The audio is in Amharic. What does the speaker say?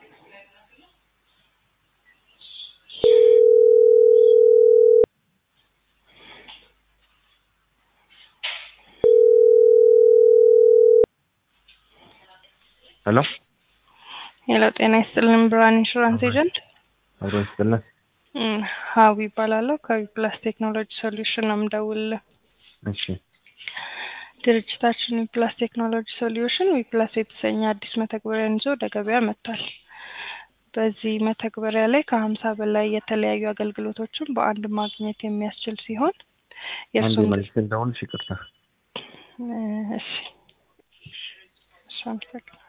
Hello? Hello, ጤና ይስጥልን ብርሃን ኢንሹራንስ ኤጀንት አብሮ ይስጥልን። ሀዊ ይባላለሁ ከዊፕላስ ቴክኖሎጂ ሶሉሽን ነው የምደውልልህ። እሺ ድርጅታችን ዊፕላስ ቴክኖሎጂ ሶሉሽን ዊፕላስ የተሰኘ አዲስ መተግበሪያን ይዞ ወደ ገበያ መጥቷል። በዚህ መተግበሪያ ላይ ከ50 በላይ የተለያዩ አገልግሎቶችን በአንድ ማግኘት የሚያስችል ሲሆን አንዴ የእርሱን መልስ እንደሆነ ይቅርታ። እሺ ሻንፈክ